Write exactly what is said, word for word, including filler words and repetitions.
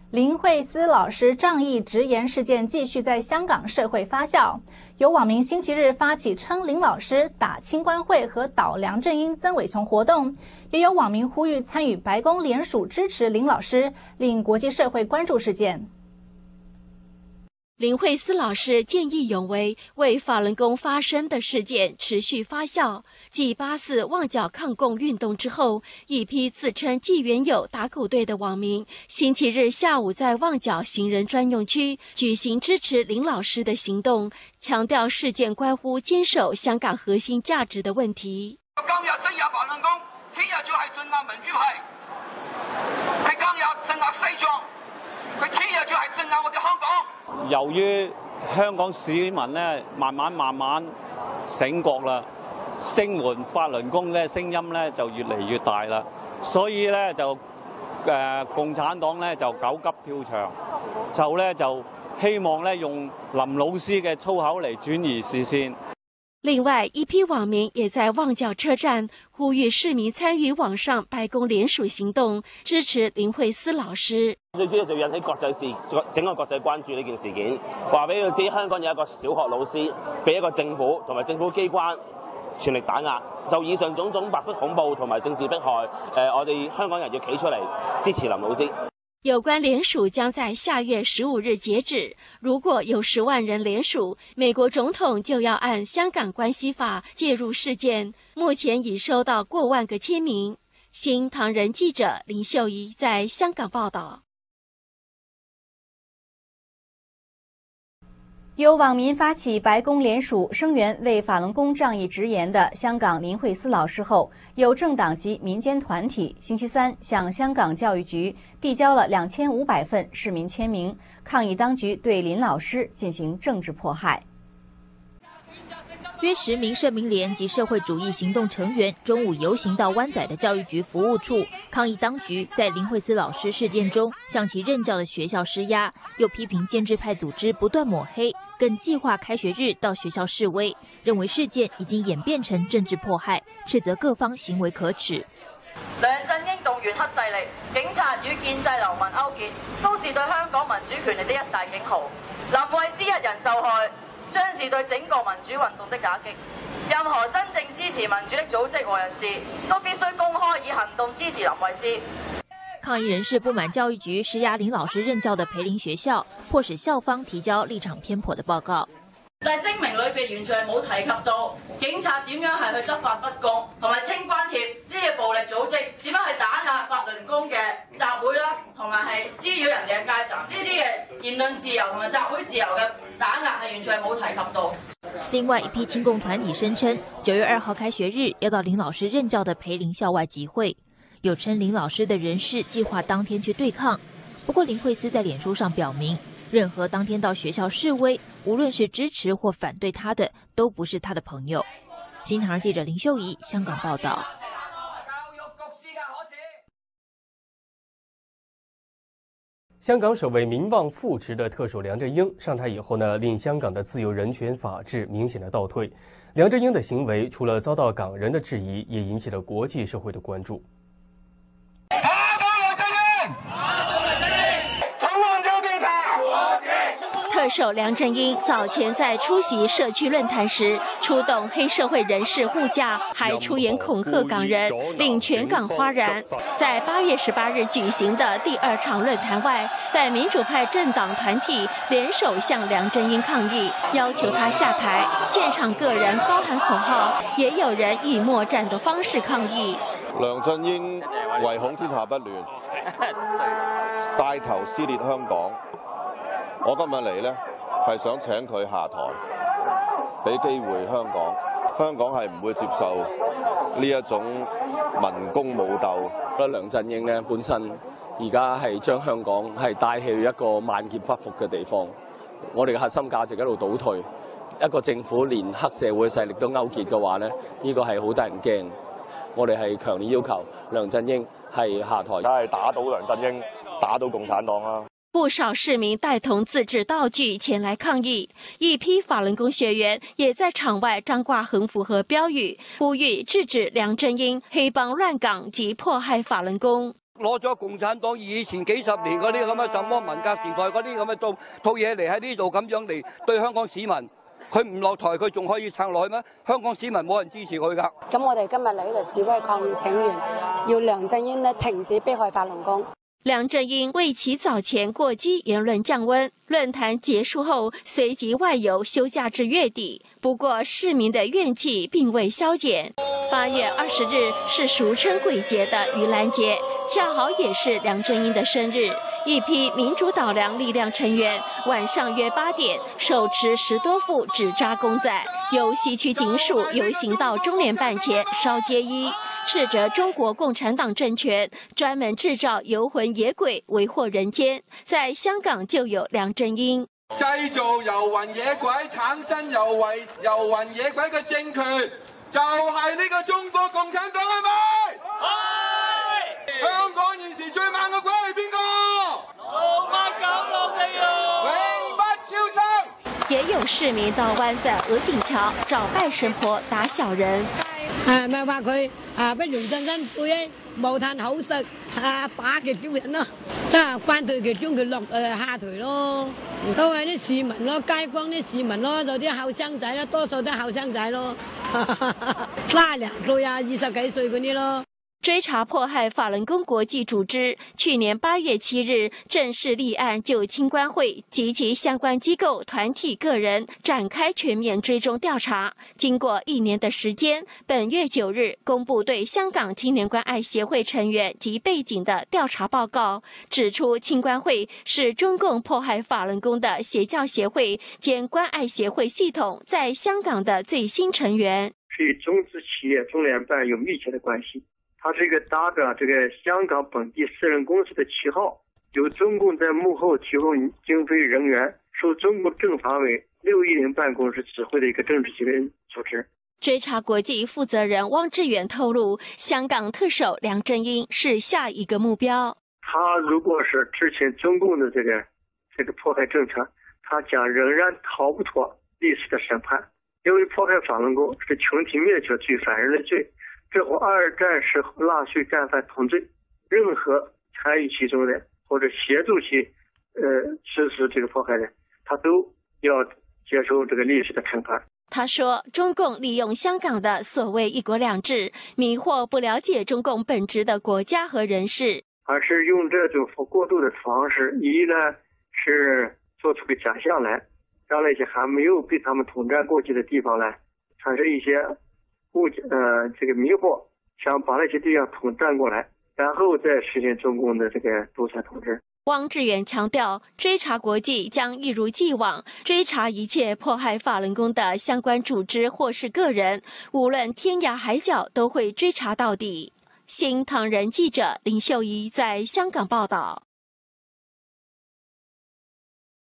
林慧思老师仗义直言事件继续在香港社会发酵，有网民星期日发起称林老师打清官会和倒梁振英、曾伟雄活动，也有网民呼吁参与白宫联署支持林老师，令国际社会关注事件。 林慧思老师见义勇为，为法轮功发生的事件持续发酵。继八四旺角抗共运动之后，一批自称纪元友打狗队的网民，星期日下午在旺角行人专用区举行支持林老师的行動，強調事件關乎堅守香港核心價值的問題。 今日鎮壓法輪功，聽日就係鎮壓民主派，係今日鎮壓西藏，佢聽日就係鎮壓我哋香港。 由於香港市民咧慢慢慢慢醒覺啦，聲援法輪功嘅聲音咧就越嚟越大啦，所以咧就誒、呃、共產黨咧就狗急跳牆，就咧就希望咧用林老師嘅粗口嚟轉移視線。 另外，一批網民也在旺角車站呼籲市民參與網上白宮聯署行動，支持林慧思老師。 最主要就引起國際事，整個國際關注呢件事件，話俾佢知香港有一個小學老師俾一個政府同埋政府機關全力打壓，就以上種種白色恐怖同埋政治迫害，誒，我哋香港人要企出嚟支持林老師。 有關聯署將在下月十五日截止。如果有十萬人聯署，美國總統就要按香港關係法介入事件。目前已收到過萬個簽名。新唐人記者林秀儀在香港報道。 有網民發起白宮聯署聲援為法輪功仗義直言的香港林慧思老師後，有政黨及民間團體星期三向香港教育局遞交了兩千五百份市民簽名，抗議當局對林老師進行政治迫害。 約十名社民連及社會主義行動成員中午遊行到灣仔的教育局服務處，抗議當局在林慧思老師事件中向其任教的學校施壓，又批評建制派組織不斷抹黑，更計劃開學日到學校示威，認為事件已經演變成政治迫害，斥責各方行為可恥。 梁振英動員黑勢力，警察與建制流民勾結，都是對香港民主權利的一大警號。林慧思一人受害，將是對整個民主運動的打擊。任何真正支持民主的組織和人士，都必須公開以行動支持林慧思。 抗議人士不滿教育局施壓林老師任教的培靈學校，迫使校方提交立場偏頗的報告。 但係聲明裏邊完全係冇提及到警察點樣係去執法不公，同埋青關協呢啲暴力組織點樣去打壓法輪功嘅集會啦，同埋係滋擾人哋嘅街站，呢啲嘅言論自由同埋集會自由嘅打壓係完全係冇提及到。 另外一批親共團體聲稱，九月二號開學日要到林老師任教的培靈校外集會。有稱林老師的人士計劃當天去對抗，不過林慧思在臉書上表明，任何當天到學校示威，無論是支持或反對他的，都不是他的朋友。新唐人記者林秀儀香港報道。 香港首位名望副职的特首梁振英上台以後呢，令香港的自由人權法治明顯的倒退。梁振英的行為除了遭到港人的質疑，也引起了國際社會的關注。 特首梁振英早前在出席社區論壇時，出動黑社會人士護駕，還出言恐嚇港人，令全港譁然。在八月十八日舉行的第二場論壇外，反民主派政黨團體聯手向梁振英抗議，要求他下台。現場個人高喊口號，也有人以默戰的方式抗議。 梁振英唯恐天下不亂，帶頭撕裂香港。我今日嚟呢，係想請佢下台，俾機會香港。香港係唔會接受呢一種民工武鬥。 梁振英呢本身而家係將香港係帶去一個萬劫不復嘅地方。我哋嘅核心價值一路倒退，一個政府連黑社會勢力都勾結嘅話呢，呢個係好得人驚。我哋係強烈要求梁振英係下台。梗係打倒梁振英，打倒共產黨啦！ 不少市民帶同自製道具前來抗議，一批法輪功學員也在場外張掛橫幅和標語，呼籲制止梁振英黑幫亂港及迫害法輪功。 攞咗共產黨以前幾十年嗰啲咁嘅什麼文革時代嗰啲咁嘅套套嘢嚟喺呢度咁樣嚟對香港市民，佢唔落台佢仲可以撐落去咩？香港市民冇人支持佢㗎。 咁我哋今日嚟呢度示威抗議請願，要梁振英呢停止迫害法輪功。 梁振英为其早前过激言论降温，论坛结束后随即外游休假至月底。不过市民的怨气并未消减。八月二十日是俗称鬼节的盂兰节，恰好也是梁振英的生日。一批民主岛梁力量成员晚上约八点，手持十多副纸扎公仔，由西区警署游行到中联办前烧街衣。斥责中国共产党政权专门制造游魂野鬼，为祸人间。在香港就有梁振英製造遊魂野鬼、產生遊魂遊魂野鬼嘅政權，就係呢個中國共產黨，係咪？係。香港現時最猛嘅鬼係邊個？老媽九老地獄，永不超生。 也有市民到灣仔鵝頸橋找拜神婆打小人。 啊，咪話佢啊，俾梁振英背冇嘆口食，啊打其中人咯，即係關對其中佢落誒下台咯，都係啲市民咯，街坊啲市民咯，就啲後生仔啦，多數都後生仔咯，卅零歲啊，二十幾歲嗰啲咯。 追查迫害法輪功國際組織，去年八月七日正式立案，就青關會及其相關機構、團體、個人展開全面追蹤調查。經過一年的時間，本月九日公布對香港青年關愛協會成員及背景的調查報告，指出青關會是中共迫害法輪功的邪教協會兼關愛協會系統在香港的最新成員， 是與中資企業中聯辦有密切的關係。它是一個打着這個香港本地私人公司的旗號，由中共在幕後提供經費人員，受中國政法委六一零辦公室指揮的一個政治性組織。 追查國際負責人汪志遠透露，香港特首梁振英是下一個目標。 他如果是之前中共的這個這個迫害政策，他將仍然逃不脫歷史的審判，因為迫害法輪功是群體滅絕罪、反人類罪。這和二戰時候納粹戰犯同罪，任何參與其中的或者協助其，呃，實施這個迫害的，他都要接受這個歷史的審判。 他說，中共利用香港的所謂一國兩制，迷惑不了解中共本質的國家和人士， 而是用這種過度的方式，一呢是做出個假象來，讓那些還沒有被他們統戰過去的地方呢，產生一些誤解，呃，這個迷惑，想把那些地方統戰過來，然後再實現中共的這個獨裁統治。 汪志遠強調，追查國際將一如既往追查一切迫害法輪功的相關組織或是個人，無論天涯海角都會追查到底。新唐人記者林秀儀在香港報道。